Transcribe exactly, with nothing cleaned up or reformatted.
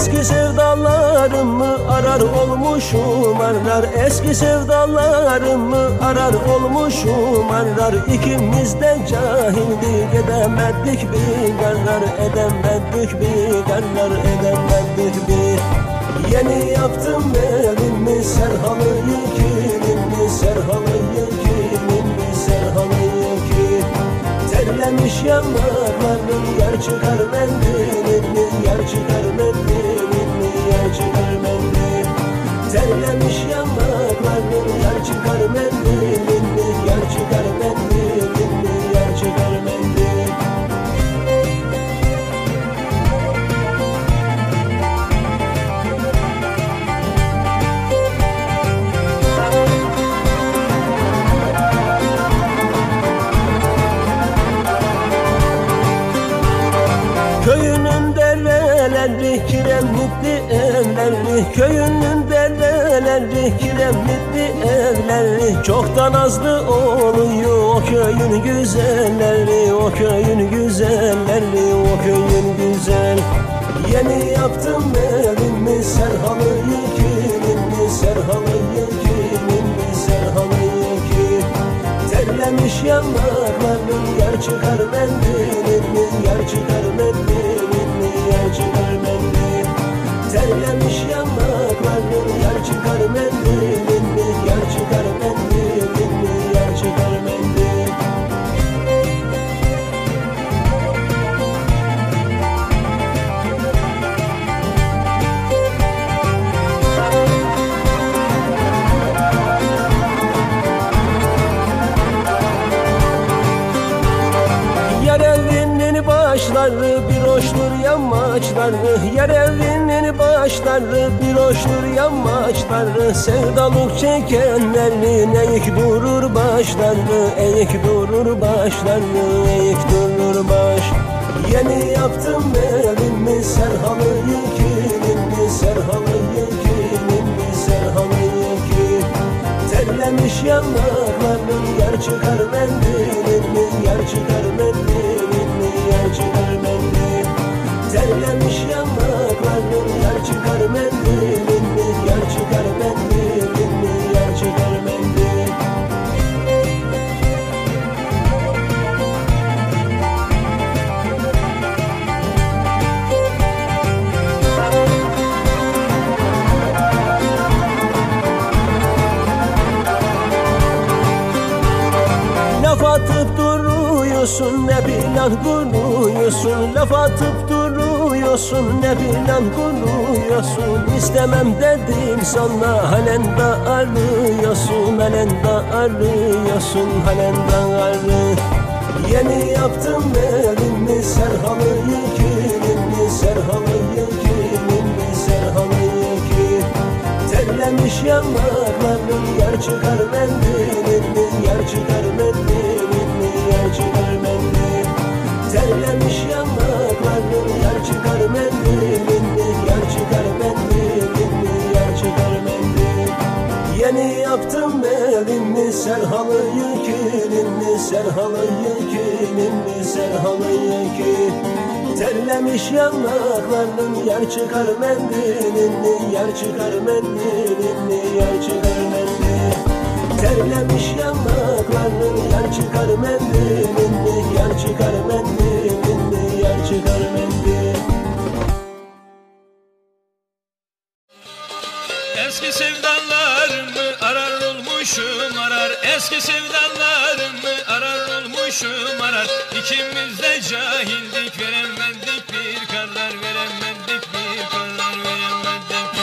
Eski sevdalarımı arar olmuşum arar. Eski sevdalarımı arar olmuşum arar. İkimiz de cahildik, edemedik bir karar. Edemedik bir karar, edemedik bir. Yeni yaptım evimi, serhalıyı kilimi, serhalıyı kilimi, serhalıyı ki. Terlemiş yanlarım, yer çıkar mendilimi, yer çıkar mendilimi, yer çıkar mendilim. Terlemiş yanlarım, yer çıkar mendilimi, yer çıkar mendilimi, yer çıkar mendilim. Köyünün dereleri, kiremitli evleri, köyünün dereleri, kiremitli evleri. Çoktan azlı oluyor o köyün güzelleri, o köyün güzelleri, o köyün güzel. Yeni yaptım evimi, serhalıyı kilimi, serhalıyı kilimi, serhalıyı ki. Terlemiş yanlarım, yer çıkar mendilimi, yer çıkar mendilimi, yer çıkar mendilim. Terlemiş yanlarım, yer çıkar mendilimi, yer çıkar mendilimi, yer çıkar mendilim. Başları bir hoştur yamaçları, yer evinin başları bir hoştur yamaçları. Sevdalık çekenlerin eğik durur başları, eğik durur başları, eğik durur baş. Yeni yaptım evimi, serhalıyı kilimi, serhalıyı kilimi, serhalıyı ki. Terlemiş yanlarım, yer çıkar mendilimi, yer çıkar mendilimi, yer çıkar mendilim. Terlemiş yanlarım, yer çıkar mendilimi, yer çıkar mendilimi, yer çıkar mendilim. Laf atıp duruyorsun, ne plan kuruyorsun. Laf atıp duruyorsun, ne plan kuruyorsun. İstemem dedim sana, halen de arıyorsun, halen de arıyorsun, halen de arı. Yeni yaptım evimi, serhalıyı kilimi, serhalıyı kilimi, serhalıyı ki. Terlemiş yanlarım, yer çıkar mendilimi, yer çıkar mendilimi, yer çıkar mendilim. Terlemiş yanlarım, yer çıkar mendilimi, yer çıkar mendilimi, yer çıkar mendilim. Yeni yaptım evimi, serhalıyı kilimi, serhalıyı kilimi, serhalıyı ki. Terlemiş yanlarım, yer çıkar mendilimi, yer çıkar mendilimi, yer çıkar mendilim. Terlemiş yanlarım, yer çıkar mendilimi, yer çıkar mendilimi, yer çıkar mendilim. Eski sevdalarımı arar olmuşum arar. Eski sevdalarımı arar olmuşum arar. İkimiz de cahildik, veremedik bir karar, veremedik bir karar, veremedik.